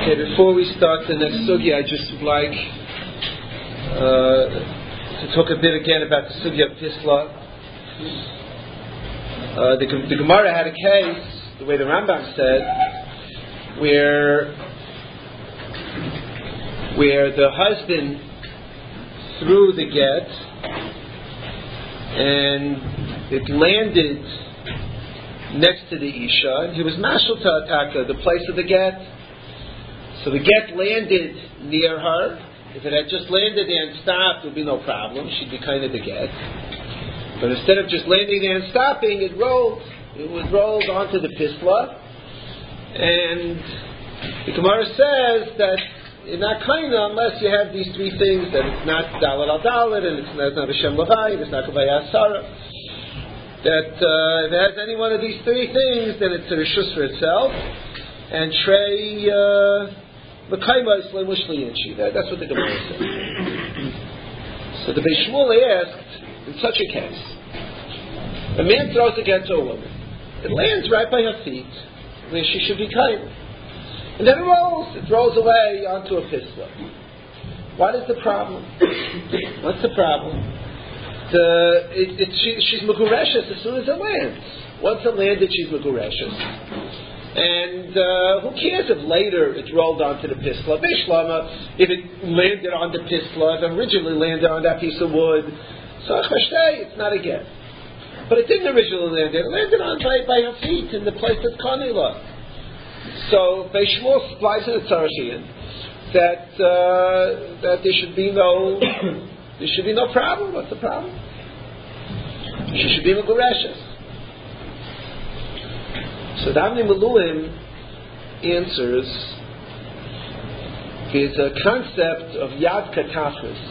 Okay, before we start the next sugya, I just would like to talk a bit again about the sugya of Pisla. The Gemara had a case, the way the Rambam said, where the husband threw the get and it landed next to the Isha, and he was mashal ta'ataka, the place of the get. So the get landed near her. If it had just landed there and stopped, there would be no problem. She'd be kind of the get. But instead of just landing there and stopping, it rolled. It was rolled onto the Pisla. And the Gemara says that it's not kind of unless you have these three things, that it's not Dalet al Dalet, and it's not Hashem Lavai, it's not Kavaya Asara. That if it has any one of these three things, then it's a Rishus for itself. And Trey that's what the Gemara says. So the Beis Shmuel asked, in such a case, a man throws a get to a woman. It lands right by her feet, where she should be kind. And then it rolls away onto a Pisla. What is the problem? What's the problem? She's Megureshes as soon as it lands. Once it landed, she's Megureshes. And who cares if later it rolled onto the Pisla? Beishlama, if it landed on the Pisla, if it originally landed on that piece of wood, so it's not a get. But it didn't originally land there. It landed on by her feet in the place that's Kanila. So Beis Shmuel supplies in the Tzarachian that there should be no problem. What's the problem? She should be Megureshes. So the Avnei Miluim answers, there's a concept of Yad Katafris.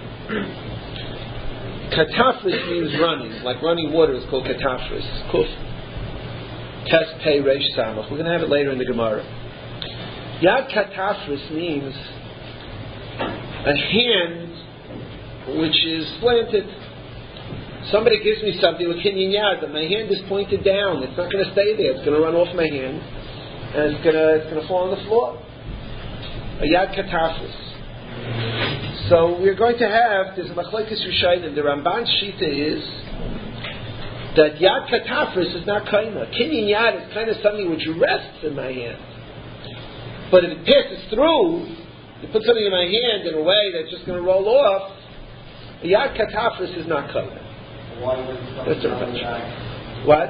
Katafris means running, like running water is called Katafris. Kuf, Tes, Pei, Reish, Samach. We're going to have it later in the Gemara. Yad Katafris means a hand which is slanted. Somebody gives me something with kinyan yad, but my hand is pointed down. It's not going to stay there. It's going to run off my hand, and it's going to fall on the floor. A yad katafris. So we're going to have, there's a machlekes Rishonim. The Ramban's shita is that yad katafris is not kaina. Kinyan yad is kind of something which rests in my hand. But if it passes through, you put something in my hand in a way that's just going to roll off, a yad katafris is not kaina. That's a what?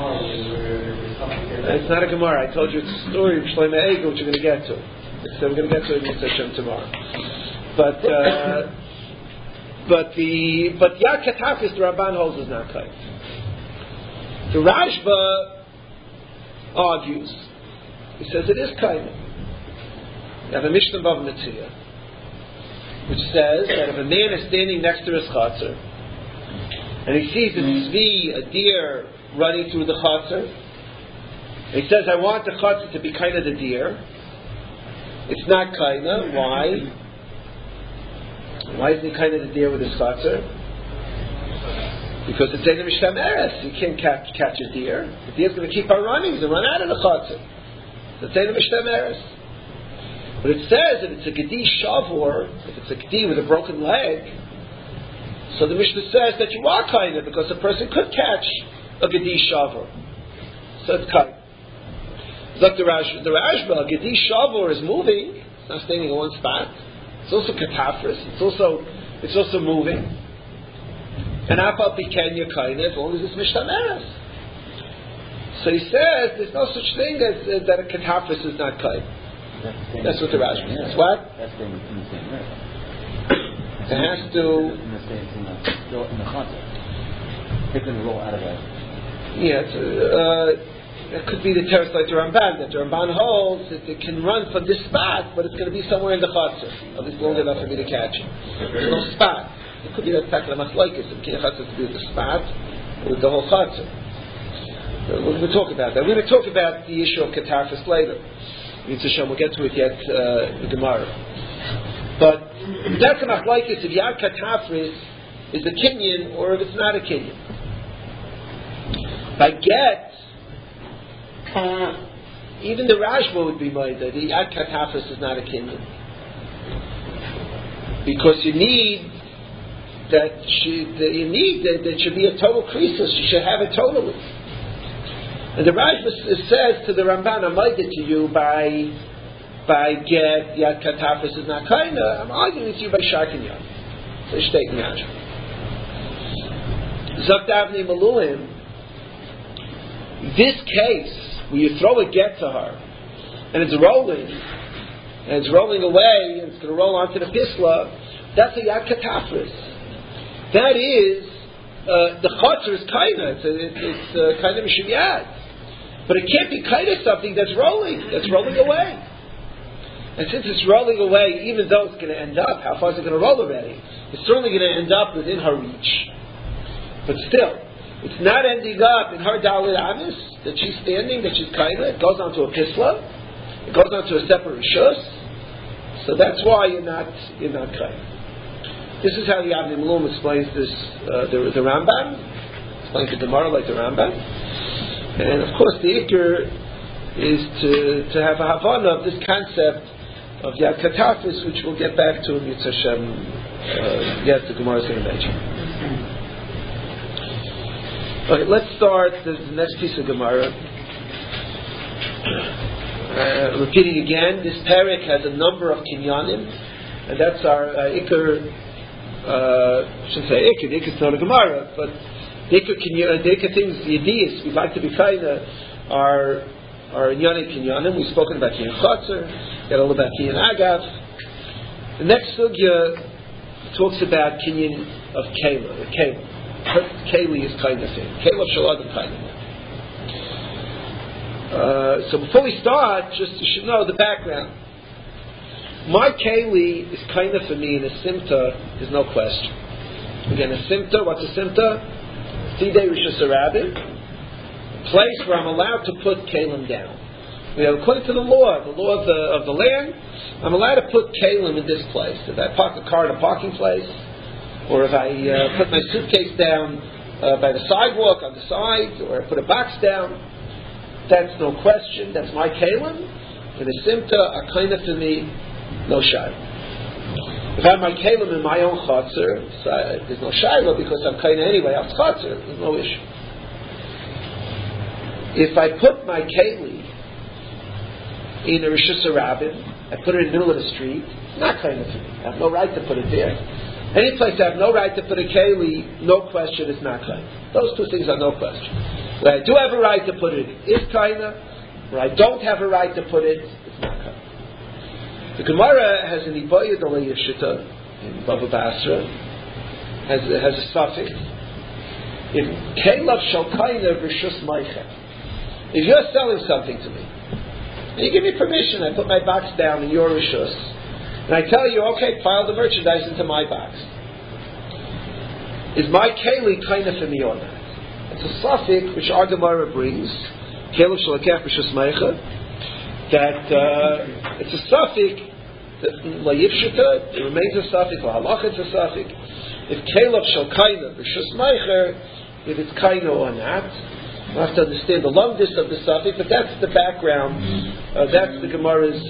It's not a Gemara. I told you it's a story of Shlomo Eiger, which we're going to get to. So we're going to get to it in Hashem tomorrow. But Yad Katafris, the Ramban holds is not kind. The Rashba argues. He says it is kind. You have a Mishnah Bava Metzia, which says that if a man is standing next to his chatzar, and he sees a tzvi, a deer, running through the chatzar. He says, I want the chatzar to be kind of the deer. It's not kind of. Why? Why isn't he kind of the deer with his chatzar? Because it's Zayna Mishtam Eres. You can't catch a deer. The deer's going to keep on running. He's going to run out of the chatzar. So it's Zayna Mishtam Eres. But it says if it's a gedi shavor, if it's a gedi with a broken leg, so the Mishnah says that you are kind of, because a person could catch a Gedi Shavor. So it's kind. Like the Rashba, Gedi Shavor is moving. It's not standing in one spot. It's also Katafris. It's also moving. And Apal Piken you're kind as long as it's Mishtameres. So he says there's no such thing as that a Katafris is not kind. That's what the Rashba says. What? That's in the same way. It has to. In the concept. It's going to roll out of it. Yeah, it could be the teretz like the Ramban. That the Ramban holds that it can run from this spot, but it's going to be somewhere in the chatzar, at least long enough for me to catch it. There's no spot. It could be that takla machlokes. It can't to be with the spot or with the whole chatzar. We're going to talk about that. We're going to talk about the issue of katafris later. We'll get to it yet in Gemara. But that's a machlokes if yad katafris is a kinyan or if it's not a kinyan. By get, even the Rashba would be Maida. The Yad Katafis is not a kinyan. Because you need that should be a total krisus. You should have it totally. And the Rashba says to the Ramban, I'm Maida to you by get Yad Katafis is not kinda. I'm arguing with you by Sharkin Yad. So Shteit Nashba. Zok Davnei Maluim. This case, where you throw a get to her, and it's rolling away, and it's going to roll onto the pisla, that's a Yad Katafris. That is, the chotzer is kaina, it's kind of a shiviyad. But it can't be kind of something that's rolling away. And since it's rolling away, even though it's going to end up, how far is it going to roll already? It's certainly going to end up within her reach. But still, it's not ending up in her Dalit Amis, that she's standing, that she's kaina. It goes onto a pisla. It goes onto a separate rishus. So that's why you're not kaina. This is how the Avnei Malum explains this. The Rambam explains the Gemara like the Rambam, and of course the Iker is to have a Havana of this concept of Yad Katafis, which we'll get back to in Yitz Hashem. Yes, the Gemara is going to mention. Okay, let's start the next piece of Gemara. Repeating again, this parak has a number of kinyanim, and that's our Iker. I shouldn't say Iker. Iker is not a Gemara, but the Iker things, the Yediyas we'd like to be kind of are Inyanim Kinyanim. We've spoken about Kinyan Chotzer, got a little about Kinyan Agav. The next sugya talks about Kinyan of Kela. Keli is kind of thing. Kela of Shaladim kind of. So before we start, just you should know the background. My Keli is kind of for me in a simta, there's no question. Again, a simta, what's a simta? Tidei Rishus Harabim, a place where I'm allowed to put Kalim down. According to the law of the land, I'm allowed to put Kalim in this place. If I park a car in a parking place, or if I put my suitcase down by the sidewalk on the side, or I put a box down, that's no question, that's my Kalim. In a simta, a kind of for me, no shayla. If I have my kalim in my own chotzer, there's no shayla because I'm kind of anyway else chotzer. There's no issue. If I put my keli in a Rishus Harabim, I put it in the middle of the street, it's not kind of for me. I have no right to put it there. Any place I have no right to put a keli, no question, it's not kind. Those two things are no question. Where I do have a right to put it, it is kind of. Where I don't have a right to put it, it's not kind. The Gemara has an Iboya Dalei Yeshita in Bava Basra, has a suffix. If Kelav Shalkaina Rishus Maicha, if you're selling something to me, and you give me permission, I put my box down in your Rishus, and I tell you, okay, file the merchandise into my box. Is my Keli kind of for me or not? It's a suffix which our Gemara brings, Kelav Shalkach Rishus Maicha, that it's a suffix that la yifshita, it remains a suffix, la halach it's a suffix. If Kelav shal kaina b'shus meicher, if it's kaina or not, we'll have to understand the longest of the suffix, but that's the background. That's the Gemara's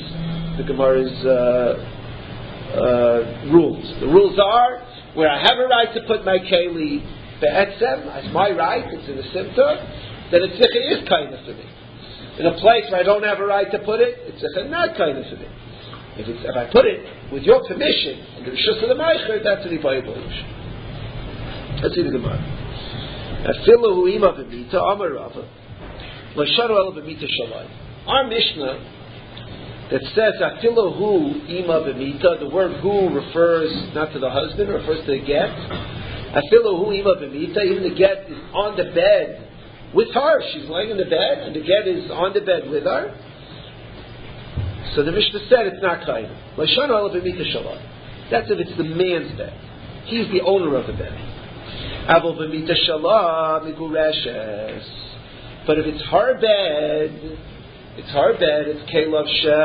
rules. The rules are where I have a right to put my keli be'etzem, it's my right, it's in the simta, then it's is kaina for me. In a place where I don't have a right to put it, it's not kind of for me. If I put it with your permission and the rishus of the meicher, that's an ibayah b'lish. Let's see the Gemara. Afilu ima b'mita amar Rava l'shanu el b'mita shalai. Our Mishnah that says afilu hu ima b'mita, the word hu refers not to the husband, it refers to the get. Afilu hu ima b'mita, even the get is on the bed with her. She's laying in the bed, and the get is on the bed with her. So the Mishnah said it's not kaina. That's if it's the man's bed. He's the owner of the bed. But if it's her bed, it's kelav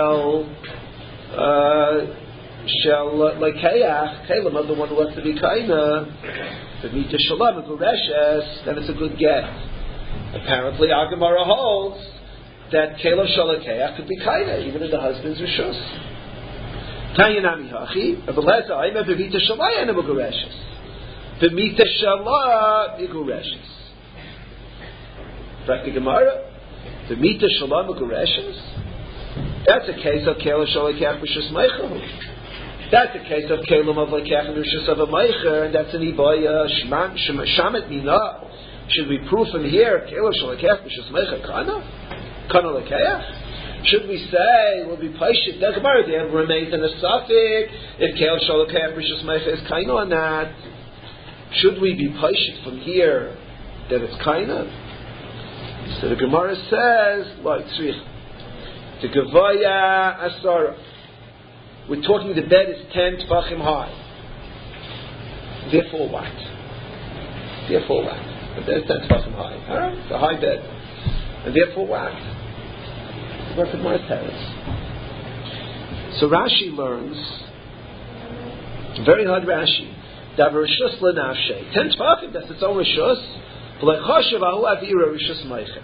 shel like kayach, kelav, the one who wants to be kaina. B'mita shalom migureshes, then it's a good get. Apparently, our Gemara holds that Kelev Shalakeach could be kaina even in the husband's rishus. Tanya Nami Hachi, Abeleza Aima Bevita Shalaya Nebugureshes. Bemita Shala Migureshes. Back to Gemara. Bemita Shala Migureshes. That's a case of Kelev Shalakeach Rishus Meichahu. That's a case of Kelev of Lekech and Rishus of a Meicher, and that's an Ibaya Shamet Mina. Should we prove from here Kelev Shalakeach Rishus Meicher Kana? Kana Lekeach? Should we say, we'll be patient, the Gemara there remains in a suffix, if Kelev Shalakeach Rishus Meicher is Kaina or not? Should we be patient from here that it's Kaina? So the Gemara says, like, the Gevaya Asara. We're talking the bed is 10 Tfachim high. Therefore what? The bed is 10 Tfachim high. Alright? It's a high bed. And therefore what? What the Gemara tells. So Rashi learns, very hard Rashi, that Rishus L'nafshe. 10 Tfachim, that's its own Rishus. V'lechoshev ahu avira Rishus Meicher.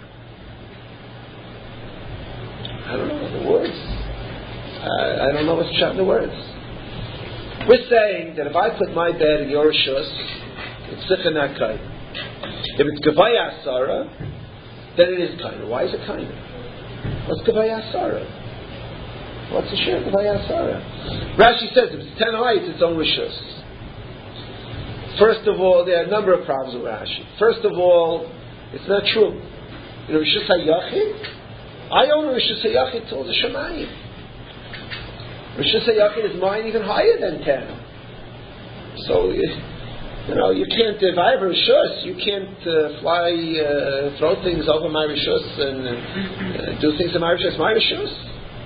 I don't know the words. I don't know what's shot in the words. We're saying that if I put my bed in your Rishus, it's Sicha not Kaina. If it's Gevaya Asara, then it is Kaina. Why is it Kaina? What's Gevaya Asara? What's the share of Gevaya Asara? Rashi says if it's 10 high, it's its own Rishus. First of all, there are a number of problems with Rashi. First of all, it's not true. You know, Rishus HaYachid, I own a Rishus HaYachid till the Shemayim. Rishus HaYachid is mine even higher than 10. So, you know, you can't, if I have a Rishus, you can't throw things over my Rishus and do things in my Rishus. My Rishus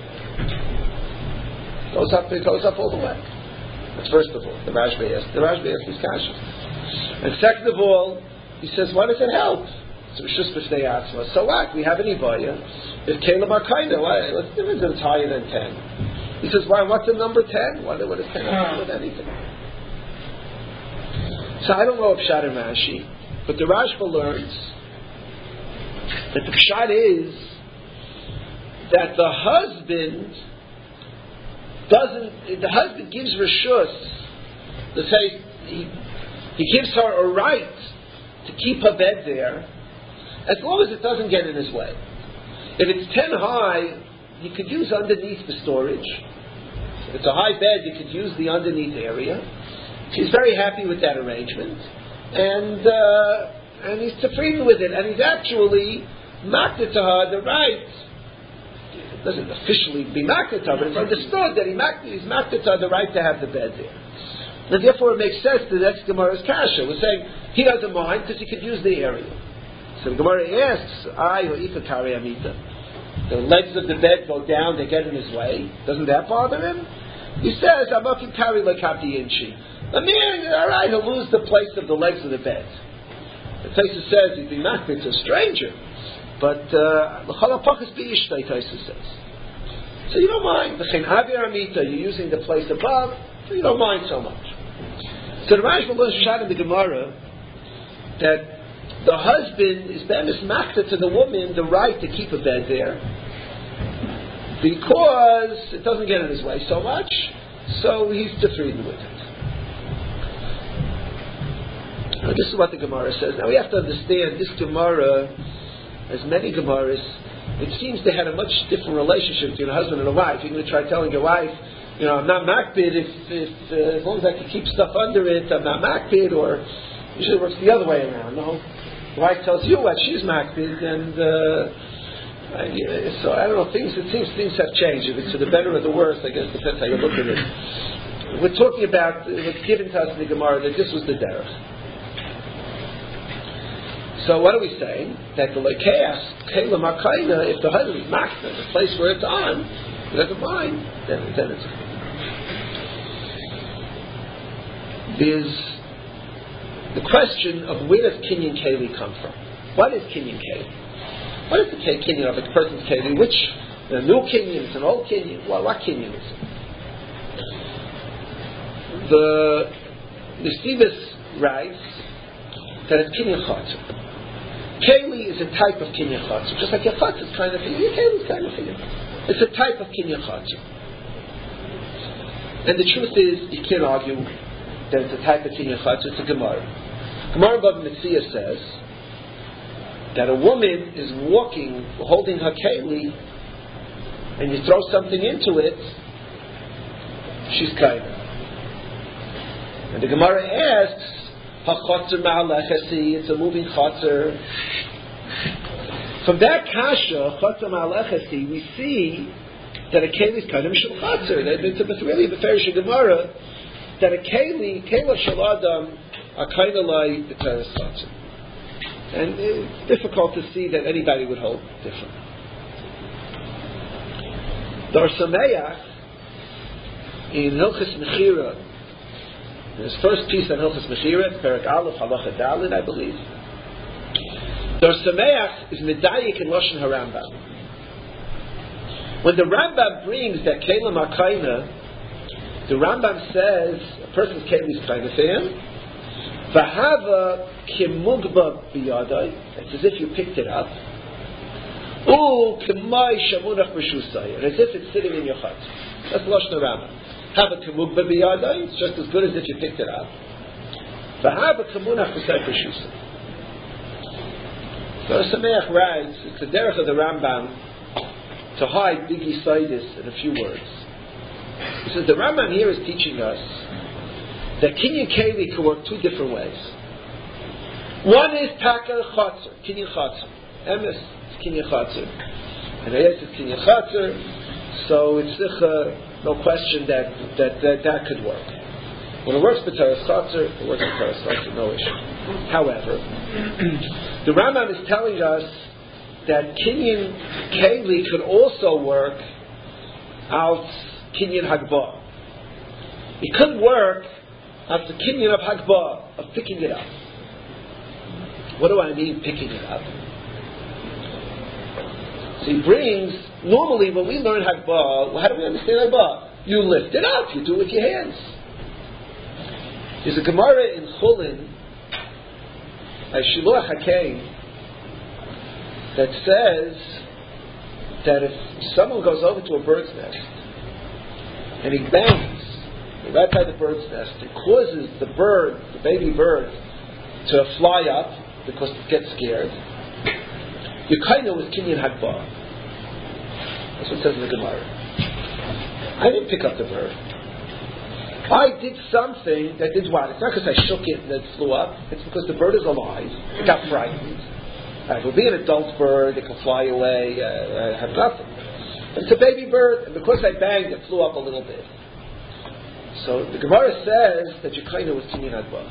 it goes up all the way. That's first of all, the Rashba asks these questions. And second of all, he says, why does it help? So Rishus B'Shnei Atzma. So what? We have an Ibaya. If Kelev Akaina, what's the difference if it's higher than 10? He says, why? What's the number 10? What does 10 have to do with anything? So I don't know if Pshat and Rashi, but the Rashba learns that the Pshat is that the husband gives Rishus, let's say he gives her a right to keep her bed there, as long as it doesn't get in his way. If it's 10 high, you could use underneath for storage. If it's a high bed, you could use the underneath area. She's very happy with that arrangement, and he's tefreed with it, and he's actually knocked it to her the right. It doesn't officially be knocked it to her, but it's understood that he's knocked it to her the right to have the bed there. And therefore, it makes sense that that's Gemara's kasha. We're saying he doesn't mind because he could use the area. So the Gemara asks, the legs of the bed go down, they get in his way. Doesn't that bother him? He says, I'm not carry like Abdi Inchi. The man, alright, he'll lose the place of the legs of the bed. The Taisa says he'd be knocked into a stranger. But L'chalapakas B'Ishtay, Taisa says. So you don't mind. You're using the place above, so you don't mind so much. So the Rashba learns shot in the Gemara that the husband is bemis makta to the woman the right to keep a bed there because it doesn't get in his way so much, so he's tefreed with it. Now, this is what the Gemara says. Now we have to understand this Gemara, as many Gemaras, it seems they had a much different relationship between a husband and a wife. You're going to try telling your wife, you know, I'm not makbid if as long as I can keep stuff under it, I'm not makbid, or usually it works the other way around. No, the wife tells you what she's makbid, and so I don't know. It seems things have changed. If it's for the better or the worse, I guess depends how you look at it. We're talking about what's given to us in the Gemara that this was the derech. So what are we saying? That the lekeach kela makaina, if the husband is makna, the place where it's on, he doesn't mind, then it's. There's the question of where does kinyan keli come from? What is kinyan keli? What is the kinyan of a person's keli? Which the new kinyan is an old kinyan? What kinyan is it? The Nesivos writes that it's kinyan chatzor. Keli is a type of kinyan chatzor, just like your chatzor is kind of kinyan. Your keli is kind of kinyan. It's a type of kinyan chatzor. And the truth is, you can't argue that it's a type of kinyan chatzor. It's a Gemara. Gemara Bava Metzia says that a woman is walking, holding her keli, and you throw something into it, she's kaina. And the Gemara asks, "Hachotzer ma'alechasi," it's a moving chotzer. From that kasha, chotzer ma'alechasi, we see that a keli is kind of mishul chotzer. It's really a beferish Gemara that a keli shel adam are kind of like the teres chotzer. And it's difficult to see that anybody would hold different. The Or Sameach in Hilchos Mechira, in his first piece on Hilchos Mechira, Perek Aleph, Halacha Daled, I believe, the Or Sameach is medayik in Lashon HaRambam. When the Rambam brings that Kelim HaKaina, the Rambam says a person's Kelim is kind of him. V'hava kimugba biyadai. It's as if you picked it up. U k'may shamunach b'shusay. As if it's sitting in your hut. That's Lashon HaRambam. Hava kimugba biyadai. It's just as good as if you picked it up. V'hava kimunach b'shusay. So Sameach writes, it's the derech of the Rambam to hide big yisaidis in a few words. He says the Rambam here is teaching us that kinyan keli can work two different ways. One is taka chatzor, kinyan chatzor. Emes is kinyan chatzor, and ayes is kinyan chatzor. So it's no question that could work. When it works b'teres chatzor, it works b'teres chatzor, no issue. However, the Rambam is telling us that kinyan keli could also work out kinyan hagbah. It could work as the kinyan of hagbah, of picking it up. What do I mean, picking it up? So he brings, normally when we learn hagbah, how do we understand hagbah? You lift it up, you do it with your hands. There's a Gemara in Chulin, a Shiluach HaKein, that says that if someone goes over to a bird's nest and he bangs right by the bird's nest, it causes the bird, the baby bird, to fly up because it gets scared. Your kaina was kinyan hagbah. That's what it says in the Gemara. I didn't pick up the bird. I did something that did what? It's not because I shook it and it flew up. It's because the bird is alive. It got frightened. If it would be an adult bird, it could fly away. I have nothing. But it's a baby bird, and because I banged, it flew up a little bit. So the Gemara says that your kaina was kinyan hagbah.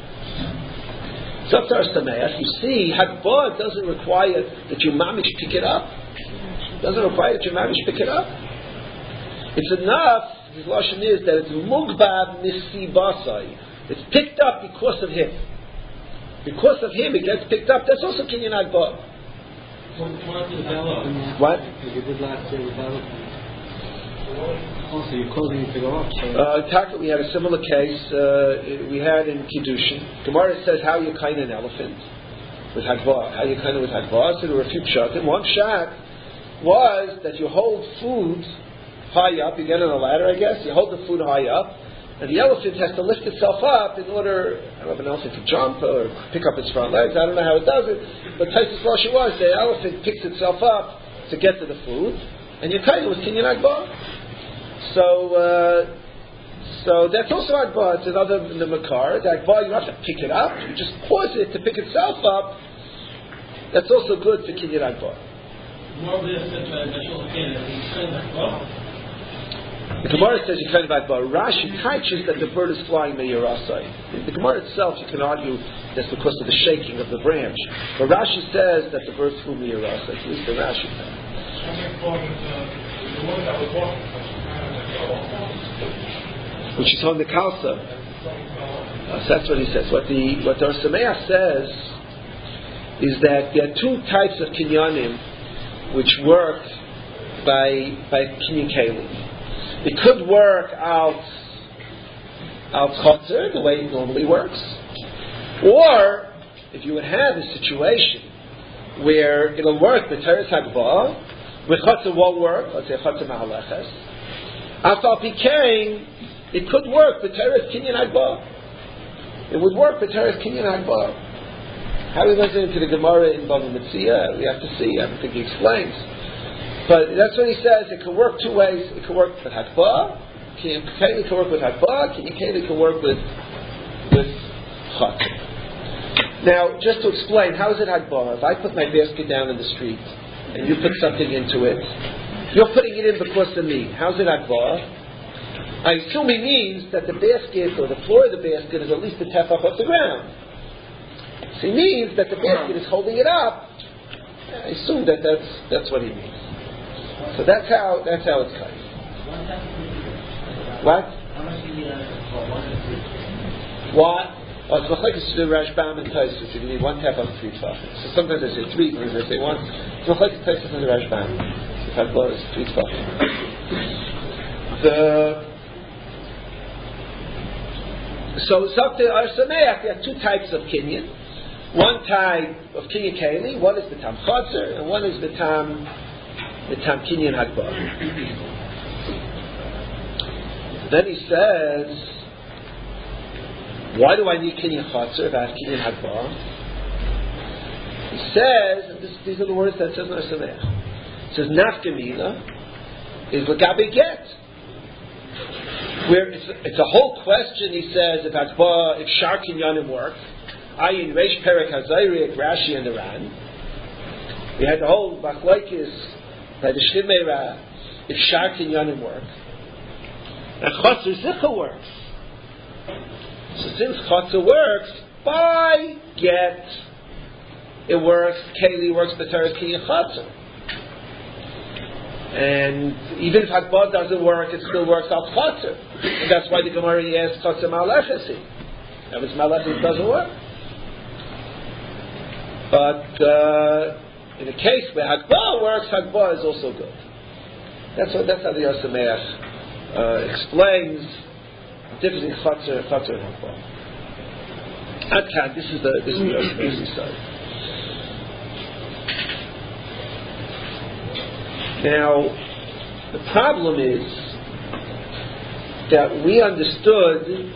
So after Sameach, you see, hagbah doesn't require that you mamish pick it up. It doesn't require that you mamish pick it up. It's enough. His lashon is that it's mugbab nisibasai. It's picked up because of him. Because of him, it gets picked up. That's also kinyan hagbah. What? You did last year with Bella. Also, you're causing it to go up. We had a similar case we had in Kiddushin. Gemara says how you kind an elephant with hagbah. How you kind it with hagbah. So there were a few pshatim. One pshat was that you hold food high up. You get on a ladder, I guess. You hold the food high up, and the elephant has to lift itself up in order. I don't know if an elephant can jump or pick up its front legs. I don't know how it does it. But Taisus Lashon was the elephant picks itself up to get to the food, and your kind was kinyan hagbah. So that's also hagbah. It's another in the makar. The hagbah, you don't have to pick it up. You just cause it to pick itself up. That's also good for kinyan hagbah. The Gemara says you kind of hagbah. Rashi teaches that the bird is flying me'yirasai. The Gemara itself, you can argue that's because of the shaking of the branch. But Rashi says that the bird flew me'yirasai. At least the Rashi says. Which is on the Kalsa. So that's what he says. What the Or Sameach says is that there are two types of kinyanim which work by kinyan keli. It could work out chotzer, the way it normally works, or if you would have a situation where it'll work b'teres hagbah, where chatzah won't work, let's say chatzah mahaleches. Afal pikein, it could work b'teres kinyan hagbah. It would work b'teres kinyan hagbah. How we listen into the Gemara in Bava Metzia, we have to see. I don't think he explains. But that's what he says. It can work two ways. It can work with Hakbah. Kinyan Keli can work with Hakbah. Kinyan Keli can work with Chatz. Now, just to explain, how is it Hakbah? If I put my basket down in the street and you put something into it, you're putting it in because of me. How's it Hakbah? I assume he means that the basket or the floor of the basket is at least a tefach off the ground. So he means that the basket is holding it up. I assume that's what he means. So that's how it's cut. What? What? Oh, it's machlekes to Rashbam and Tosfos. You need one tefach and 3 tefachim. So sometimes they say 3, sometimes they say 1. It's machlekes Tosfos and Rashbam. If I blow is 3 tefachim. So something are sameach. We have 2 types of kinyan. One type of kinyan keli, one is betam chotzer, and one is betam kinyan hagbah. Then he says, why do I need kinyan chotzer if I have kinyan hagbah? He says, and these are the words that says in our Sameach. It says nafkamina is l'gabe get. Where it's a whole question. He says if hagbah, if shar kinyanim work. Ayin Reish Perek Hazayrik, Rashi and the Ran. We had the whole Machlokes by the Shlimera if Shar Kinyanim work. And Chotzer Zicha works. So since Chotzer works, by get, it works, Keli works, B'teres Kinyan Chotzer. And even if Hagbah doesn't work, it still works off Chotzer. And that's why the Gemara asks Chotzer Malachesi. That means Malachesi doesn't work. But in a case where Hagbah works, Hagbah is also good. That's how the Yosameach explains the difference in Chatzer and Hagbah. Adkan, this is the Yosameach's side. Now, the problem is that we understood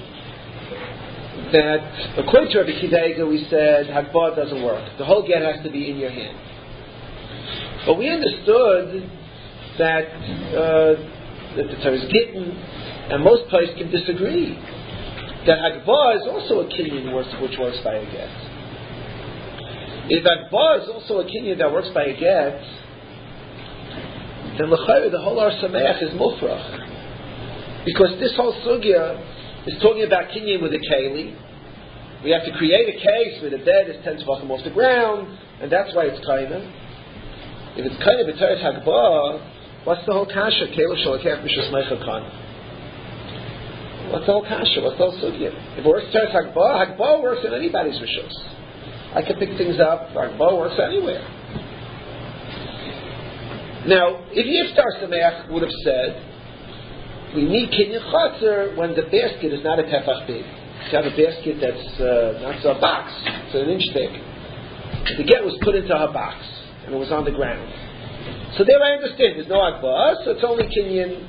that according to Rabbi Kiva we said Hagbah doesn't work. The whole get has to be in your hand. But we understood that the Torah is Gittin and most places can disagree. That Hagbah is also a kinyan which works by a get. If Hagbah is also a kinyan that works by a get, then l'chayr the whole Ar Sameach is mufrach. Because this whole sugya is talking about kinyan with a keli. We have to create a case where the bed is 10 tefachim off the ground, and that's why it's kaina. If it's kaina b'teres hagbah, what's the whole kasha? Kelev shalakef mishus meichel kana. What's the whole kasha? What's the whole sugya? If it works b'teres hagbah, hagbah works in anybody's rishus. I can pick things up. Hagbah works anywhere. Now, if Yiftar Sameach would have said, we need kinyan chotzer when the basket is not a tefach big. You have a basket that's not a box, it's an inch thick. The get was put into a box and it was on the ground. So there I understand. There's no hagbah, so it's only kinyan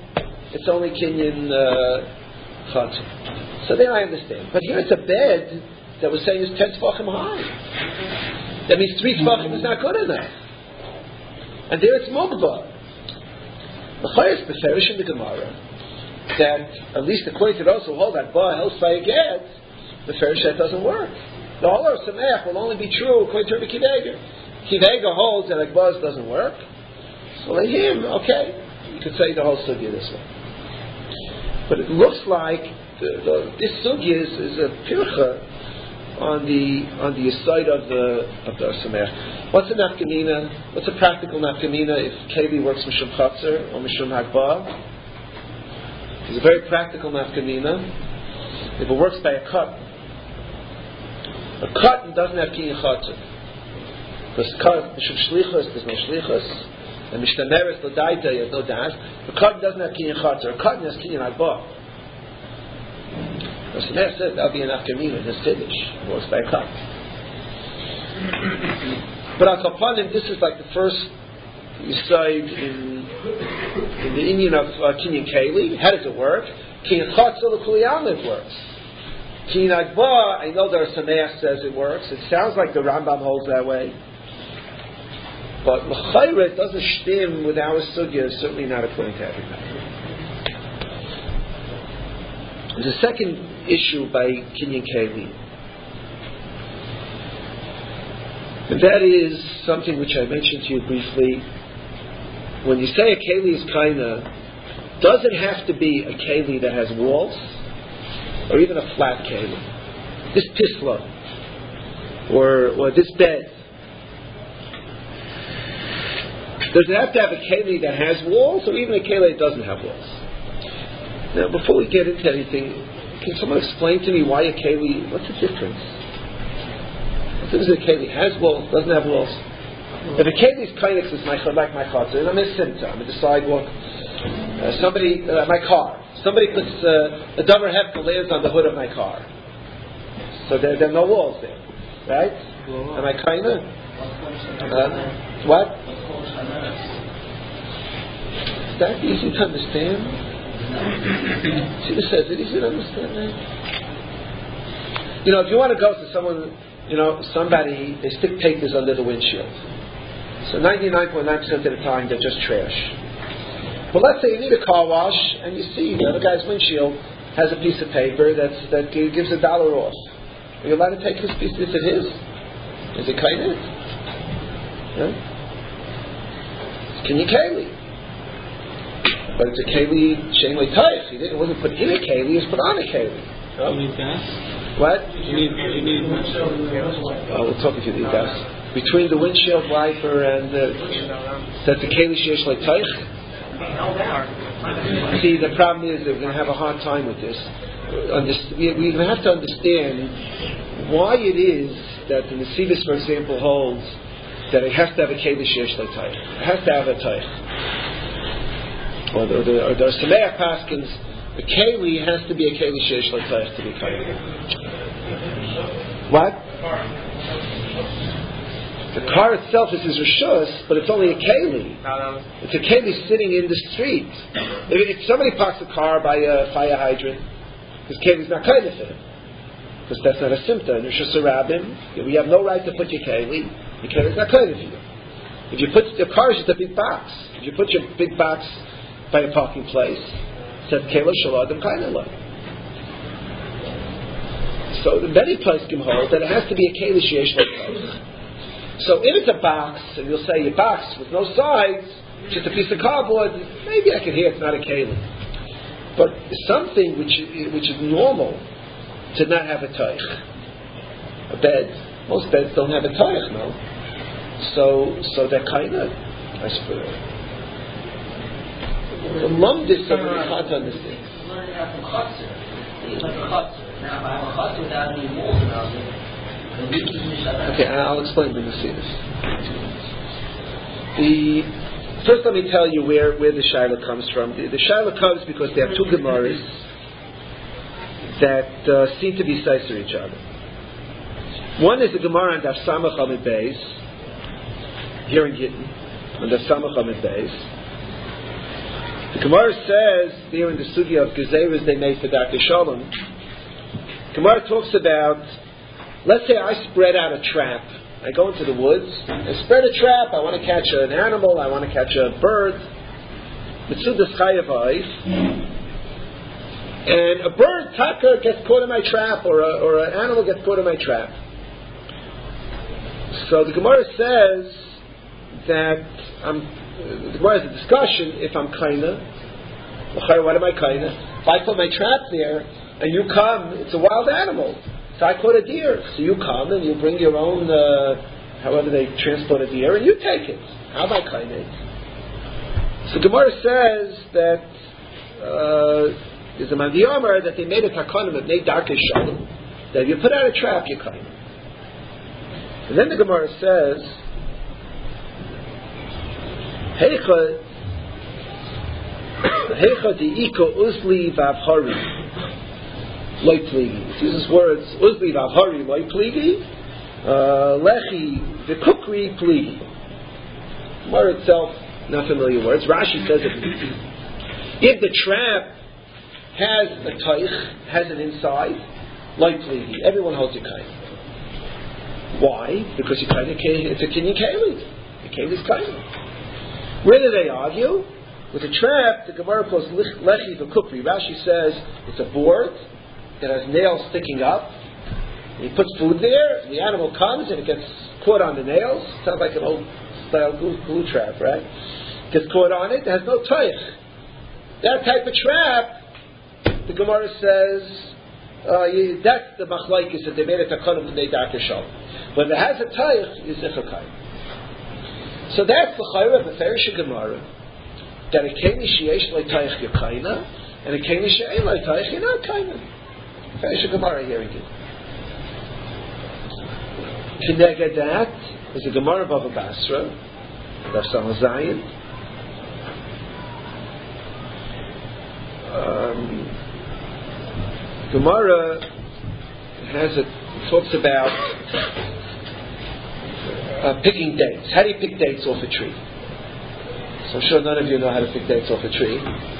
chotzer. So there I understand. But here it's a bed that was saying is 10 tefachim high. That means 3 tefachim is not good enough. And there it's mugba. The chayes beferish in the Gemara that, at least according to those who hold that Hagbah helps by a get, the Ferish that doesn't work. The whole of Sameach will only be true according to Rabbi Kiva. Kiva holds that Hagbah doesn't work. So like him, okay, you could say the whole sugya this way. But it looks like this sugya is a pircha on the side of the Sameach. What's a nafkamina? What's a practical nafkamina if Keli works mishum Chatzer or mishum Hagbah? It's a very practical nafkamina. If it works by a cut doesn't have kinyan chotzer. Because cut, mishum shlichus, there's no shlichus. And mishtameres l'daita, there's no das. The cut doesn't have kinyan chotzer. A cut has kinyan hagbah. The Sameach says that'll be a nafkamina, this finish. It works by a cut. But al kapanim, this is like the first side in the Indian of Kinyan Keli. How does it work? Kinyan Chatzah l'Kuliyam it works. Kinyan Agba, I know there are some says it works. It sounds like the Rambam holds that way. But l'chayra, it doesn't stem with our sugya, certainly not according to everybody. There's a second issue by Kinyan Keli. And that is something which I mentioned to you briefly. When you say a keli is kaina, does it have to be a keli that has walls? Or even a flat keli? This pisla, or this bed. Does it have to have a keli that has walls, or even a keli that doesn't have walls? Now, before we get into anything, can someone explain to me why a keli, what's the difference? What is a keli? Has walls, doesn't have walls? If a keli is kainex, it's like my chatzah, and I'm in simta, I'm in the sidewalk, my car. Somebody puts a davar hefka lands on the hood of my car. So there are no walls there. Right? Am I kaina? What? Is that easy to understand? See, this says it easy to understand, right? If you want to go to someone, somebody, they stick papers under the windshield. So 99.9% of the time, they're just trash. But let's say you need a car wash, and you see the other guy's windshield has a piece of paper that gives $1 off. Are you allowed to take his piece if it is? Is it kind of? Yeah? It's Kinyan Keli. But it's a keli shein le'tayich. It wasn't put in a keli; it was put on a keli. You need gas. What? You need. We'll talk if you need gas. Between the windshield wiper and that's a keli shein le'tayich. See, the problem is that we're going to have a hard time with this. We have to understand why it is that the Nesivis, for example, holds that it has to have a keli shein le'tayich. It has to have a tayich. Or the Sameach Paskins, the keli has to be a keli sheish l'tayich to be keli. What? The car itself is his rishus, but it's only a keli. It's a keli sitting in the street. If somebody parks a car by a fire hydrant, his keli is not keli for him, because that's not a simta. In Rishus Rabbim, we have no right to put your keli. Your keli is not keli for you. If you put your car is just a big box. If you put your big box by a parking place, said Kela Shaladam Kainala. So the many places can hold that it has to be a Keli Sheyesh L'Tayich. So if it's a box, and you'll say a box with no sides, just a piece of cardboard, maybe I can hear it's not a Keli. But something which is normal to not have a Taich. A bed. Most beds don't have a Taich, no. So they're kind of, I suppose. The lumdis of it is hard to understand. Okay, I'll explain the Nesivis. First, let me tell you where the Shaila comes from. The Shaila comes because they have two Gemaras that seem to be sides to each other. One is the Gemara on Daf Samach Amid Beis, here in Gittin, on Daf Samach Amid Beis. The Gemara says, there in the sugya of Gezeres they made for Darkei Shalom, Gemara talks about, let's say I spread out a trap. I go into the woods, I spread a trap, I want to catch an animal, I want to catch a bird. Mitzudas Chayavai. And a bird, taka, gets caught in my trap, or an animal gets caught in my trap. So the Gemara says that the Gemara has a discussion if I'm kaina. What am I kaina? If I put my trap there and you come, it's a wild animal. So I caught a deer. So you come and you bring your own, however they transport a deer, and you take it. How am I kaina? So Gemara says that there's a mandiyamar that they made a takanim that made Darkei Shalom, that if you put out a trap, you're kaina. And then the Gemara says, Heicha di'iko uzli v'avhari loy pligi. It uses words uzli v'avhari loy pligi, lechi the kukri pligi. Gemara itself, not familiar words. Rashi says it. If the trap has a taich, has an inside, like pligi, everyone holds a kain. Why? Because it's a kinyan kalim. The kalim is kalim. Where do they argue? With a trap, the Gemara calls lechi v'kukri. Rashi says it's a board that has nails sticking up. He puts food there, the animal comes and it gets caught on the nails. Sounds like an old style glue trap, right? Gets caught on it, it has no taich. That type of trap, the Gemara says, that's the machlaikis that they made a takanim b'nei Dr. Shalom. When it has a taich, is zichakayim. So that's the chayra of the Ferish Gemara, that a keni sheyesh lo taich yakaina, and a keni she'ein lo taich you're not kaina. Ferish Gemara hearing it. Kineged that is a Gemara Bava Basra, Daf Samach Zayin. Gemara talks about picking dates. How do you pick dates off a tree? So I'm sure none of you know how to pick dates off a tree.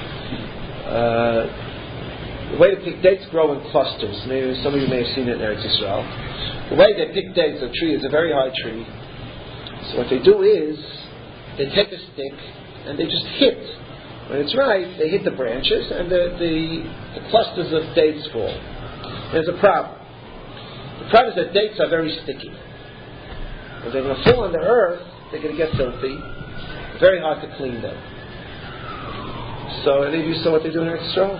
The way to pick dates grow in clusters. Maybe some of you may have seen it in Eretz Yisrael. The way they pick dates, a tree is a very high tree. So what they do is they take a stick and they just hit. When it's right, they hit the branches and the clusters of dates fall. There's a problem. The problem is that dates are very sticky. When they're going to fall on the earth, they're going to get filthy. It's very hard to clean them. So any of you saw what they do in Eretz Yisrael?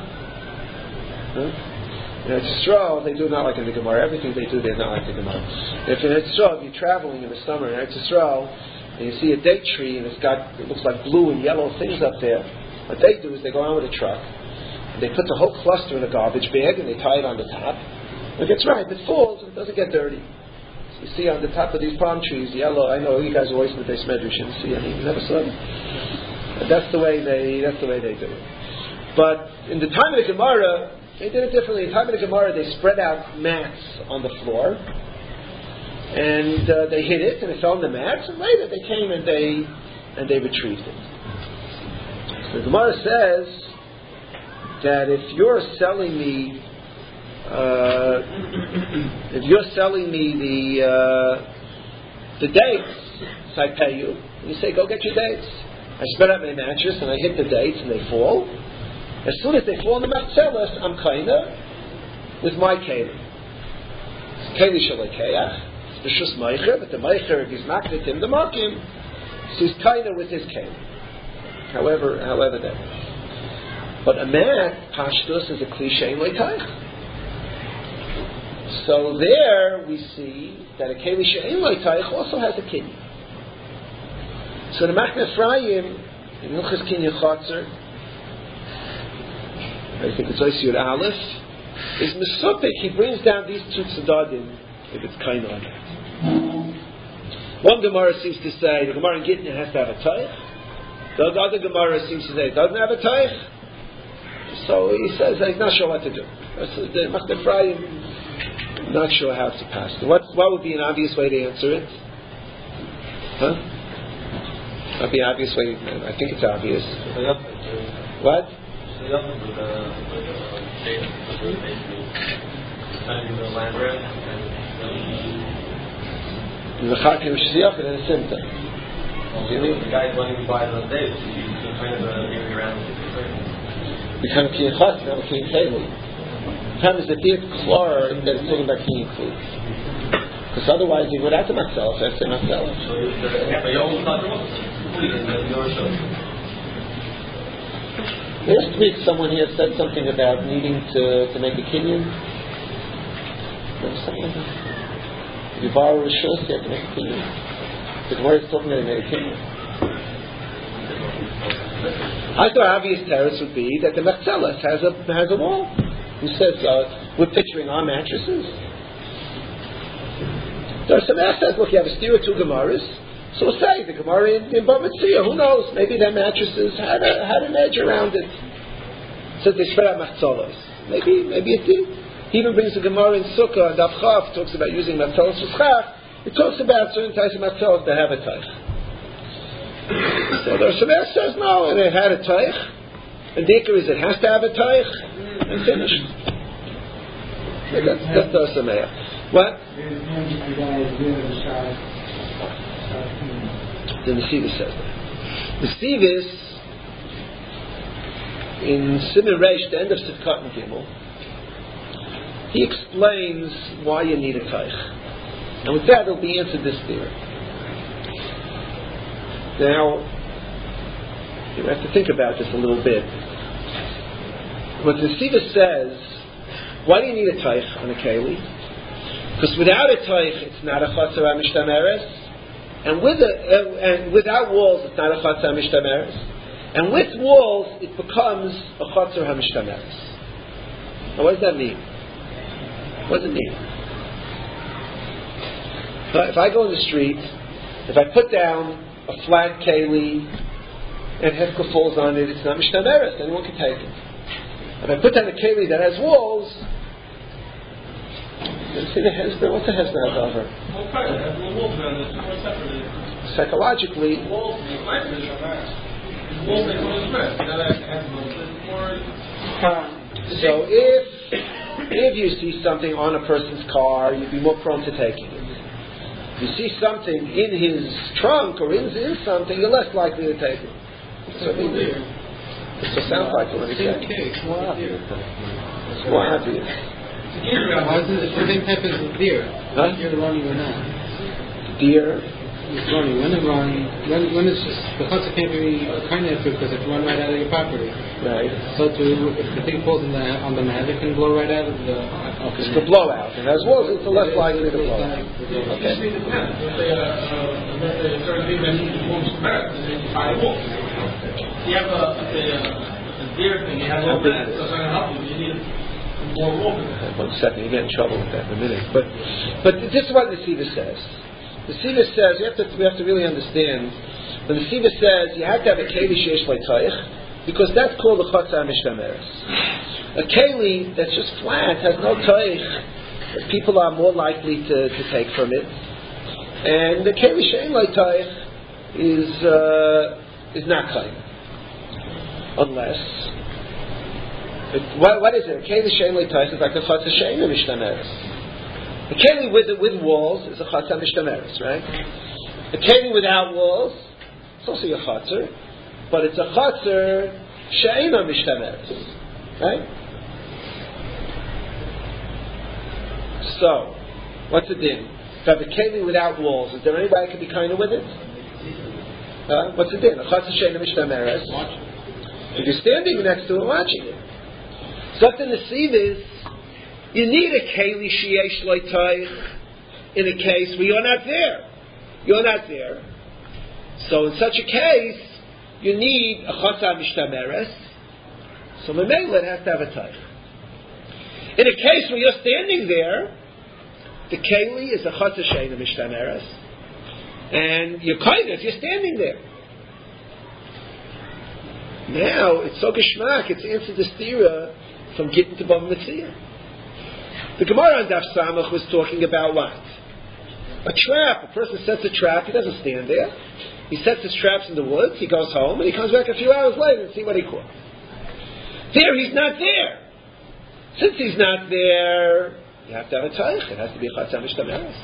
In Eretz Yisrael, they do not like in the Gemara. Everything they do, they're not like the Gemara. If in Eretz Yisrael, if you're traveling in the summer in Eretz Yisrael, and you see a date tree and it looks like blue and yellow things up there, what they do is they go on with a truck and they put the whole cluster in a garbage bag and they tie it on the top. When it gets ripe, it falls and it doesn't get dirty. So you see on the top of these palm trees, yellow. I know you guys are always in the base medrash and see. You never saw them. But that's the way they do it. But in the time of the Gemara, they did it differently. In the time of the Gemara, they spread out mats on the floor and they hid it and it fell on the mats. And later they came and they retrieved it. The Gemara says that if you're selling me the dates, so I pay you, and you say, go get your dates. I spread out my mattress and I hit the dates and they fall. As soon as they fall in the Machzelas, I'm kaina with my keli. Keli shalakeach, the shus meicher, but the meicher, if he's maknet him, the makim, so he's kaina with his keli. However that. But a mat, pashtus, is a cliche in leitaich. So there we see that a keli she'ein leitaich also has a kinyan. So the Machne Ephraim in Hilchos Kinyan Chotzer, I think it's Oisiyud Aleph, is Mesupik. He brings down these two tzedadim if it's kind of. One Gemara seems to say the Gemara in Gittin has to have a taich. The other Gemara seems to say it doesn't have a taich. So he says he's not sure what to do. So the Machne Ephraim, not sure how to pass it. What would be an obvious way to answer it? Huh? Not the obvious way. I think it's obvious. What? The Chakim Shziach and a Simta. The guys wanting to buy those days, you can kind of maybe around become Kinyan Chas, not a Kinyan Keli. The time is the theater chlor that it's talking about Kinyan Kli. Because otherwise he would have to Matzela, so I have to say Matzela. Last week someone here said something about needing to make a kinyan. If you borrow a shus, you have to make a kinyan. The Gemara is talking about a kinyan. I thought obvious terrace would be that the Machzelas has a wall. Who says we're picturing our mattresses? There are some assets. Look, you have a steer or two Gemaras. So we'll say the Gemara in Bava Metzia, who knows? Maybe their mattresses had an edge around it. So they spread out machzolas. Maybe it did. He even brings a Gemara in Sukkah and Daf Chav talks about using machzolas for schach. It talks about certain types of matzalos that have a taich. So the Sameach says no, and it had a taich. And the ikar is it has to have a taich, and finished. That's the Sameach. What? The Nesivis says that. The Nesivis in Siman Reish, the end of Sivkat and Gimel, he explains why you need a taich. And with that, it'll be answered this theory. Now, you have to think about this a little bit. What the Nesivis says, why do you need a taich on a keli? Because without a taich, it's not a chatzar hamishtameres, and without walls, it's not a chatzar hamishtameres, and with walls, it becomes a chatzar hamishtameres. Now, what does that mean? What does it mean? If I go in the street, if I put down a flat keli and hefka falls on it, it's not mishtameres. Anyone can take it. If I put down a keli that has walls, what's the hezbollah over? Psychologically, so if you see something on a person's car, you'd be more prone to taking it. If you see something in his trunk or in something, you're less likely to take it. So it sounds like what he's saying. It's more obvious. It's more obvious. Why isn't it the same type as the deer? Huh? You're running or not? Deer? It's running. When it's just, the chatzar can't be kind of because it run right out of your property. Right. So if the thing falls on the mat, it can blow right out of the... It's the blowout. And as well, it's less likely to blow. Okay. If they certain thing that needs to move some merit, then you buy a wolf. You have a deer thing, you have a little mat, so it's going to help you. You need more wolf. 1 second, you get in trouble with that in a minute. But this is what the Nesivis says. The Nesivis says we have to really understand. When the Nesivis says you have to have a keli sheyesh lo taich, because that's called a chatzar hamishtameres. A keli that's just flat has no taich. People are more likely to take from it. And the keli sheyesh lo taich is not taich, unless. What is it? A keli sheyesh lo taich is like a chatzar sheyesh hamishtameres. A keli with walls is a chatzar mishtameres, right? A keli without walls, it's also a chatzar, but it's a chatzar she'eino mishtameres, right? So, what's the din? If I have a keli without walls, is there anybody that can be kinder with it? What's the din? A chatzar she'eino mishtameres. If you're standing next to it, watching it. Something to see this. You need a keli sheyesh lo taich in a case where you're not there. You're not there. So in such a case, you need a chatzar mishtameres. So memela it has to have a taich. In a case where you're standing there, the keli is a chatzar she'eino mishtameres, and you're kind if you're standing there. Now it's so geschmack. It's answered the stira from Gittin to Bava Metzia. The Gemara on Daf Samach was talking about what? A trap. A person sets a trap. He doesn't stand there. He sets his traps in the woods. He goes home and he comes back a few hours later and see what he caught. There, he's not there. Since he's not there, you have to have a taich. It has to be a chatzar mishtameres.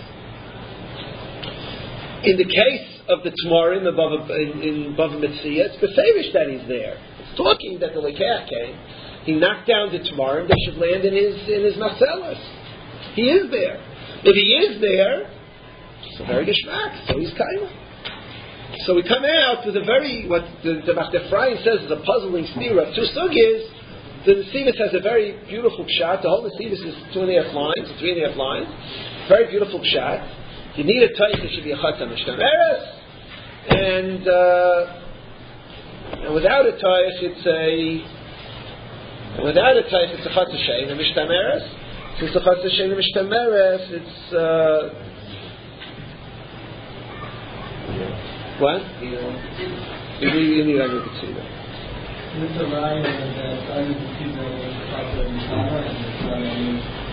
In the case of the Tamarim in Bava Metzia, it's beferish that he's there. It's talking that the Lekach came. He knocked down the Tamarim, they should land in his Marcellus. He is there. If he is there, it's a very geschmack, so he's kind of. So we come out with what the Master Ephraim says is a puzzling stira of two sugyas. The Nesivis has a very beautiful shot. The whole Nesivis is 2.5 lines, 3.5 lines. Very beautiful shot. You need a taich, it should be a chatzar mishtameres. And without a taich, it's a chatzar she'eino mishtameres. Since the chatzar she'eino mishtameres, it's what? You need to see that.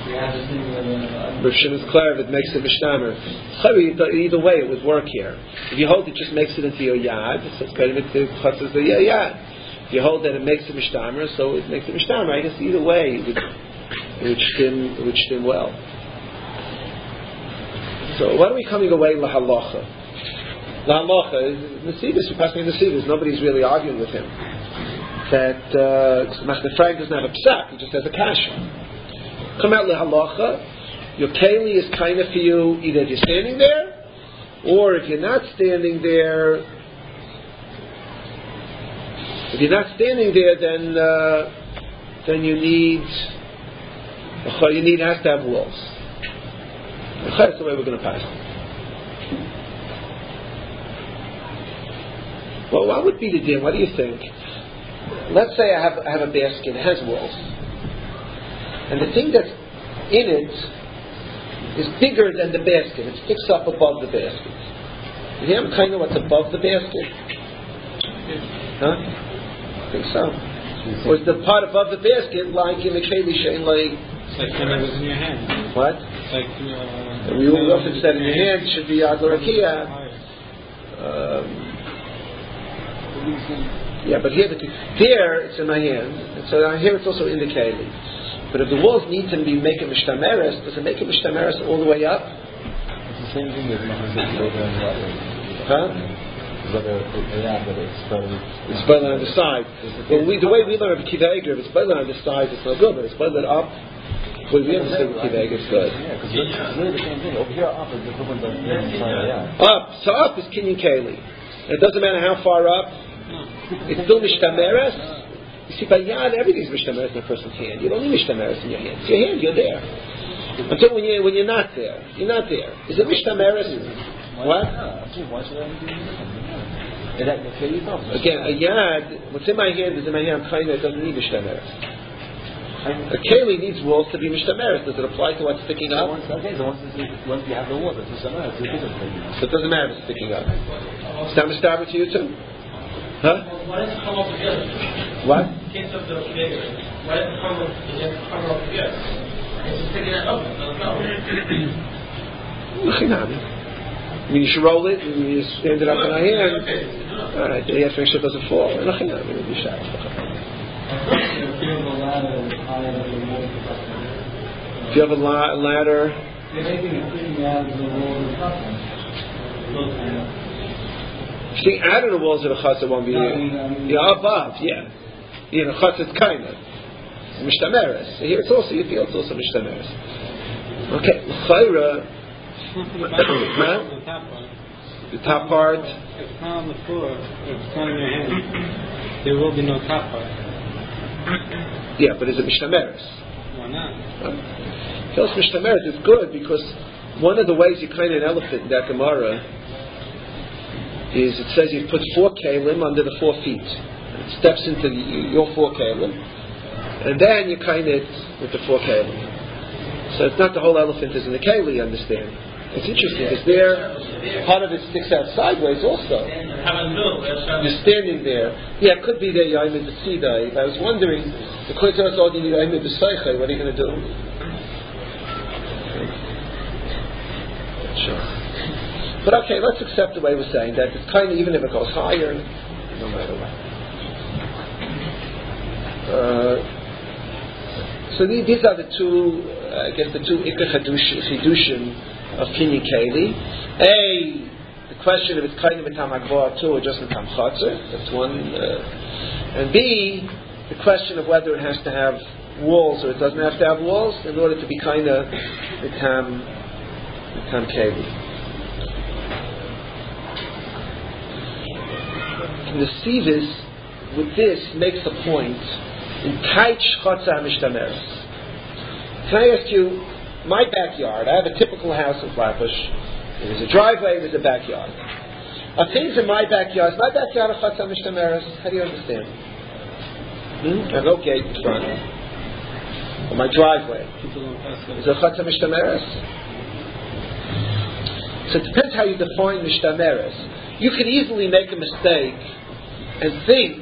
Rav Shimon's clear, it makes it mishtamer. Either way, it would work here. If you hold it just makes it into your yad, so it's kind of the chatzas the yad. If you hold that it makes it mishtamer, so it makes it mishtamer. I guess either way, it would stem well. So why are we coming away lahalacha? Lahalacha, Nesidus, we pass me Nesidus. Nobody's really arguing with him. That Master Frank doesn't have a psak; he just has a kasha. Come out lahalacha. Your keli is kind of for you either if you're standing there, or if you're not standing there. If you're not standing there, then you need has to have walls. That's the way we're going to pass. Well, what would be the din? What do you think? Let's say I have a basket. It has walls, and the thing that's in it is bigger than the basket. It sticks up above the basket. Do you have kind of what's above the basket? Huh? I think so. Was the part above the basket like in the keli shein like? It's like when it was in your hand. What? It's like we often said in your hand should be yad l'rakia. Yeah, but here there it's in my hand, and so here it's also in the keli. But if the walls need to be making mishtameres, does it make it mishtameres all the way up? It's the same thing as huh? It's boiling on the side. Well, the way we learn Kiva Eger, if it's boiling on the side, it's no good. But it's boiling up. Well, we understand Kiva Eger is good. Yeah, because it's really the same thing. Over here, up is the equivalent of inside. Up. So up is kinyan keli. It doesn't matter how far up. It's still mishtameres. You see, by yad, everything's mishtameres in a person's hand. You don't need mishtameres in your hand. It's your hand. You're there. Until when you're not there, you're not there. Is it mishtameres? What? Why should I do this? Again, a yad, what's in my hand is in my hand. Kind of doesn't need mishtameres. A keli needs walls to be mishtameres. Does it apply to what's sticking up? Once you have the walls, it's mishtameres. So it doesn't matter if it's sticking up. Is that mishtamer to you too? Huh? Why does it come up together? What? In case of the bigger, why does it come up together? It's just sticking it up. I mean, you should roll it and you stand it up in our hand. Alright, you have to make sure it doesn't fall. If you have a ladder, see, out of the walls of the chazah won't be above, yeah. You know, chazah is kind of mishtameres. Here it's also, you feel it's also mishtameres. Okay, l'chayra. The top part. If it's not on the floor, if it's not in your hand, there will be no top part. Yeah, but is it mishtameres? Why not? Feels mishtameres is good because one of the ways you kind of an elephant in that Gemara is it says you put 4 kalim under the 4 feet. It steps into your 4 kalim, and then you kind it with the 4 kalim. So it's not the whole elephant is in the keli, you understand? It's interesting because there, part of it sticks out sideways also. You're standing there. Yeah, it could be there, Yaimid the Sidai. I was wondering, the Koyta was all you need Yaimid the Seichai, what are you going to do? Sure. But okay, let's accept the way we're saying that it's kind of, even if it goes higher, no matter what. So these are the two, I guess the two Ikar Chidushim of Kinyan Keli. A, the question if it's kind of a Tam Hagvah too or just a Tam Chatzar, that's one. And B, the question of whether it has to have walls or it doesn't have to have walls in order to be kind of the Tam Keli. The Sivis, with this, makes a point in Taich Chatzah Mishtameres. Can I ask you, my backyard, I have a typical house in Flatbush. There's a driveway, there's a backyard. Are things in my backyard, is my backyard a Chatzah Mishtameres? How do you understand? I have no gate in front. Or my driveway. Is it a Chatzah Mishtameres? So it depends how you define Mishtameres. You could easily make a mistake and think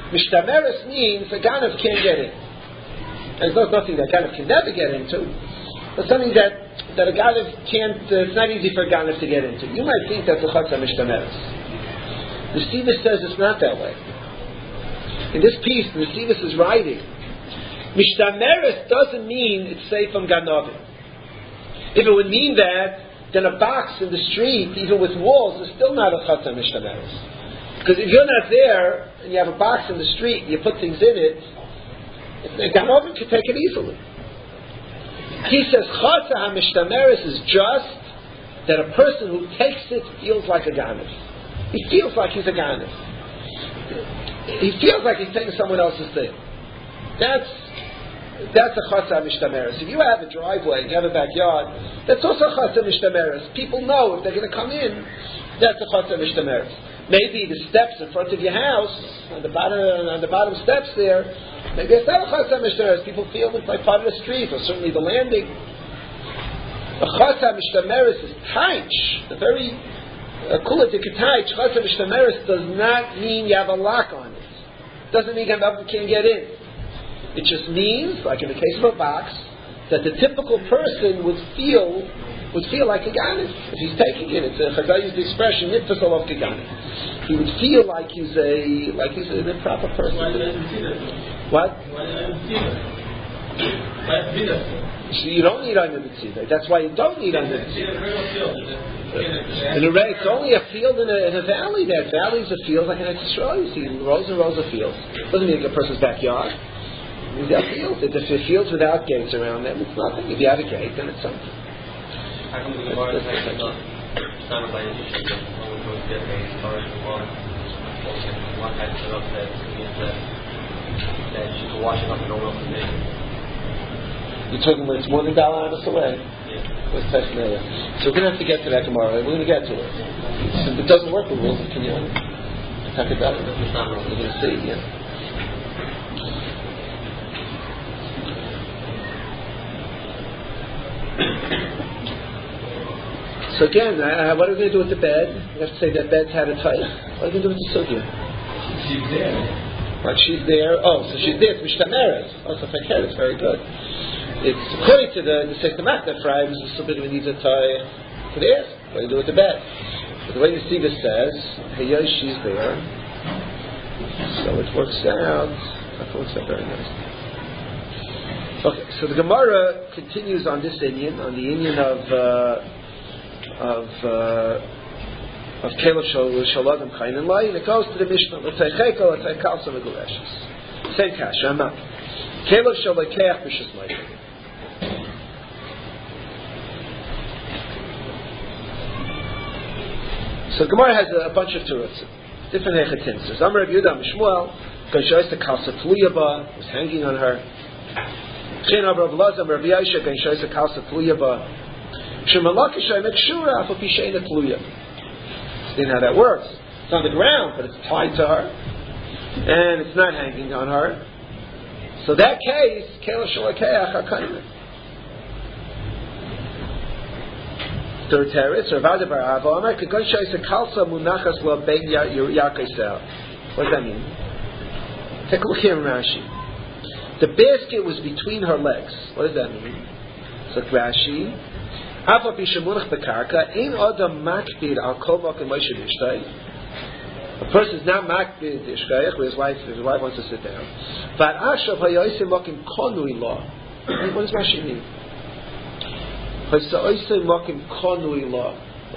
Mishtameres means a Ganav can't get in. There's nothing that Ganav can never get into. but something that a Ganav can't, it's not easy for a Ganav to get into. You might think that's a Chatzah Mishtameres. The Sivus says it's not that way. In this piece, the Sivus is writing, Mishtameres doesn't mean it's safe from Ganavim. If it would mean that, then a box in the street, even with walls, is still not a Chatzah Mishtameres. Because if you're not there, and you have a box in the street, and you put things in it, Ganavim can take it easily. He says, Chatzah HaMishtameres is just that a person who takes it feels like a Ganav. He feels like he's a Ganav. He feels like he's taking someone else's thing. That's a Chatzah HaMishtameres. If you have a driveway, you have a backyard, that's also a Chatzah HaMishtameres. People know if they're going to come in, that's a Chatzah HaMishtameres. Maybe the steps in front of your house, on the bottom steps there, maybe it's not a Chatzah HaMishtameres. People feel it's like part of the street, or certainly the landing. A Chatzah HaMishtameres is taich, the very kula dikataich. Chatzah HaMishtameres does not mean you have a lock on it. It doesn't mean you can't get in. It just means, like in the case of a box, that the typical person would feel like a Ganav if he's taking it. It's Chazal used the expression nitfas alav k'Ganav. He would feel like he's an improper person. Why did I see that? What? Why did I see that? Why did I see that? So you don't need under the tzidai. That's why you don't need under the tzidai. In a ray, it's only a field in a valley. That valley is a field like an Yisrael. You see rows and rows of fields. Doesn't mean like a person's backyard. These are fields. If the fields without gates around them, it's nothing. If you have a gate, then it's something. How come the Gemara says that sounded by Yisrael that when we go to get a storage of water, one had set up that you can wash it up and no one else can make it. You're talking when it's more than dollar on us away? Yeah. What's Tashnaya? So we're going to have to get to that tomorrow. We're going to get to it. If it doesn't work with rules, can you talk about it? We're going to see, yeah. So again, what are we going to do with the bed? We have to say that bed's had a type. What are we going to do with the sugya? She's there. Right, she's there. Oh, so she's there. It's Mishtameres. Oh, so Fakir, it's very good. It's according to the Sefer Matna Friday, somebody who needs a tie to the ask. What do you do with the bed? But the way the Siva says, hey, she's there. So it works out. It works out very nice. Okay, so the Gemara continues on this Inyan, on the Inyan of Kelev Shalodam Chayin and Lai, and it goes to the Mishnah. L'tay Cheko, L'tay Kalsa Meguleshes. Same cash, I'm not. Kelev Shalokeach B'Shas Ma'ir. So Gemara has a bunch of turats, different hechatim. So Amar Rav Yehuda Mishmuel, Ganshoyes the Kalsa Tluyaba was hanging on her. Chen Rav Lazar Rav Yosha Ganshoyes the Kalsa Tluyaba. Shemalakishay Mekshura Afa Pisheina Tluya. See how that works. It's on the ground, but it's tied to her, and it's not hanging on her. So that case, Kelev Shalokeach HaKainah. Third teretz, Rav Ada bar Ava Amar Kagoshayis Kalsa Munachas Lo Bein Yarkaisel. What does that mean? Take a look here in Rashi. The basket was between her legs. What does that mean? So Rashi, Afa Bishamunach Bekarka, Ein Adam Makbid Al Kovak and Moshe Bishtay. A person is not Makbid Ishkayach, where his wife wants to sit down. But Ashav Hayosim Mokim Konui Law. What does Rashi mean? What is Konui Law?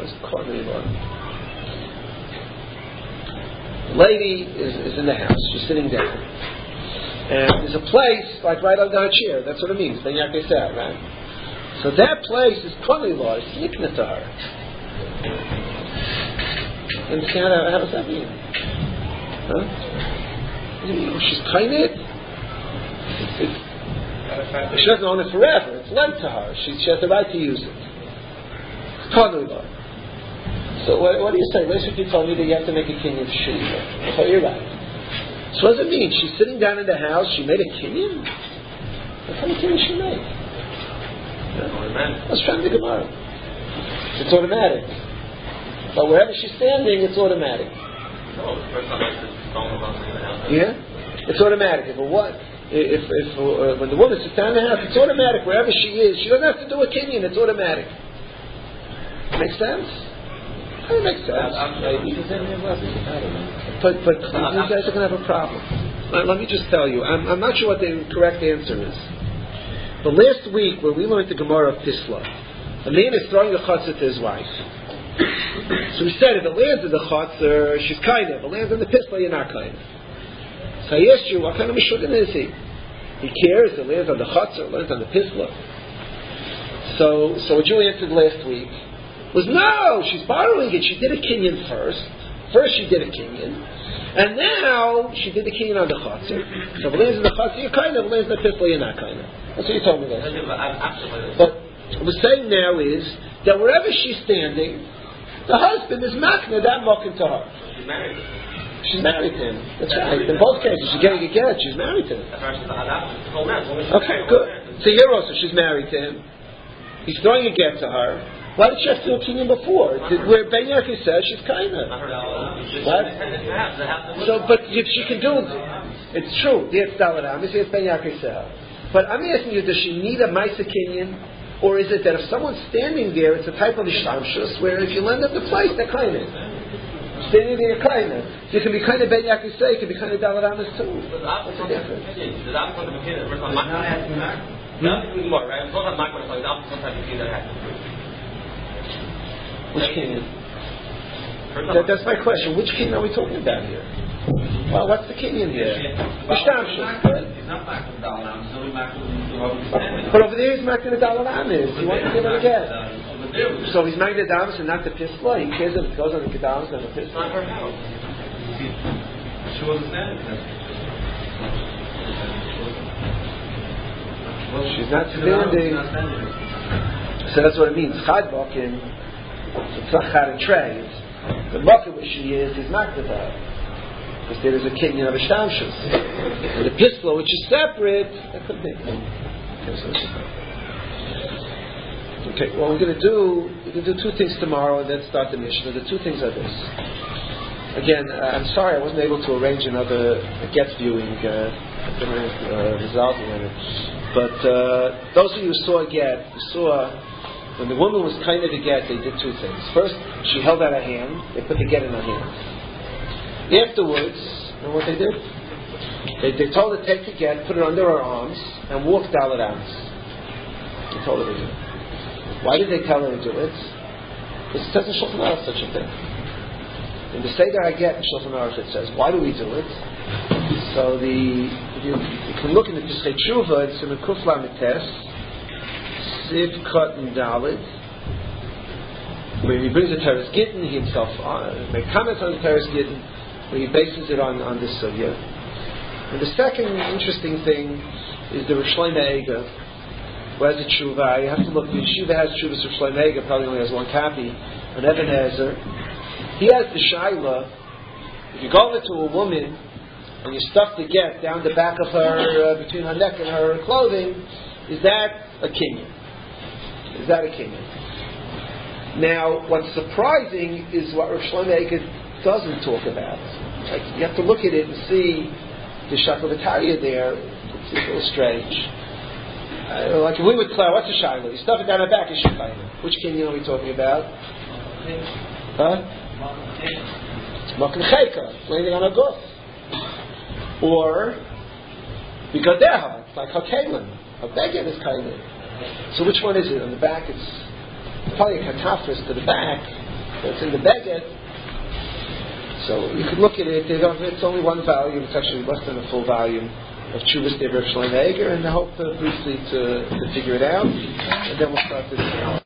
The lady is in the house, she's sitting down. And there's a place, like right under her chair, that's what it means, Ben Yakesah, right? So that place is Konui Law, it's nikna to her. You understand how does that mean? Huh? She's tiny. She doesn't own it forever. It's lent to her. She has the right to use it. It's Konui Law. So what do you say? Last week you told me that you have to make a kinyan for Shuvah. So you're right. So what does it mean? She's sitting down in the house. She made a kinyan. What kind of kinyan she made? Let's try the Gemara. It's automatic. But wherever she's standing, it's automatic. No, the first time I said stone about in the house. Yeah? It's automatic. If it was, when the woman sits down in the house, it's automatic. Wherever she is, she doesn't have to do a kinyan. It's automatic. Makes sense? It makes sense. But you guys are going to have a problem. Let me just tell you. I'm not sure what the correct answer is. But last week, when we learned the Gemara of Pisla, a man is throwing a chutzah to his wife. So we said, if it lands in the chutzah, she's kind of. If it lands in the Pisla, you're not kind of. So I asked you, what kind of Meshugin is he? He cares, it lands on the chutzah, it lands on the Pisla. So what you answered last week was, no, she's borrowing it. She did a kinyan first. First she did a kinyan. And now she did the kinyan on the chutzah. So if it lands in the chutzah, you're kind of. If it lands in the Pisla, you're not kind of. That's what you told me last week. But what we're saying now is that wherever she's standing, the husband is makna that mokin to her. She's married. She's married to him. That's right. In both cases, she's getting a get. She's married to him. Okay, good. So here also, she's married to him. He's throwing a get to her. Why did she have to do a kinyan before? Where Ben Yaakov says she's kind of. What? So, but if she can do it, it's true. It's Dalet Amis. It's Ben Yaakov says. But I'm asking you, does she need a Maisa kinyan? Or is it that if someone's standing there, it's a type of ishtamshus, where if you lend up the place, they're kind of. Standing there, you're kind of. So you can be kind of Ben Yaakov say, you can be kind of Dalet Amis too. What's the difference? Which kinyan? That's my question. Which kinyan are we talking about here? Well, what's the kinyan here? Ishtamshus. But over there he's making the Dalet Amis. He wants to give it again. So he's making the Dalet and not the Pisla. He cares if it goes on the Dalet and the Pisla. She wasn't standing. She's not standing. So that's what it means. Chad Bakin. It's not Chad and Trey. The bucket where she is, he's making her. Because there is a kinyan of Ishtamshus. And the Pisla, which is separate, that could be. Okay, well we're going to do two things tomorrow and then start the Mishnah. The two things are this. Again, I'm sorry I wasn't able to arrange another get viewing result in it. But those of you who saw a get, you saw when the woman was kind of a get, they did two things. First, she held out her hand, they put the get in her hand. Afterwards, you know what they did? They told her to take the get, put it under her arms, and walk Dalet Amis. They told her to do it. Why did they tell her to do it? Because it says in Shulchan Aruch such a thing. In the Seder HaGet in Shulchan Aruch it says, why do we do it? So you can look in the Pesachei Tshuva, it's in the Kuf Lamed Tes, Siv Cotton Dalet, where he brings the Teres Gittin, he himself makes comments on the Teres Gittin, where he bases it on this sugya. And the second interesting thing is the Rosh Shlomo Eiger, who has a tshuva. You have to look. The yeshiva has tshuvas. Rosh Shlomo Eiger probably only has one copy. An Eben Ezer. He has the shaila. If you go over to a woman and you stuff the get down the back of her, between her neck and her clothing, is that a kinyan? Is that a kinyan? Now, what's surprising is what Rosh Shlomo Eiger doesn't talk about. Like, you have to look at it and see the Shakavatariya there. It's a little strange. Like if we would declare, what's a shaila? You stuff it down the back, it's shayla. Which kinyan are we talking about? Huh? It's makan chayka. It's landing on a guf. Or bigadeha. It's like hakelim. A beged is kalim. So which one is it? On the back, it's probably a katafris to the back. But it's in the beged. So you could look at it. It's only one volume. It's actually less than a full volume of Tshuvas Devar Shlomo Eiger, and I hope briefly to figure it out, and then we'll start this.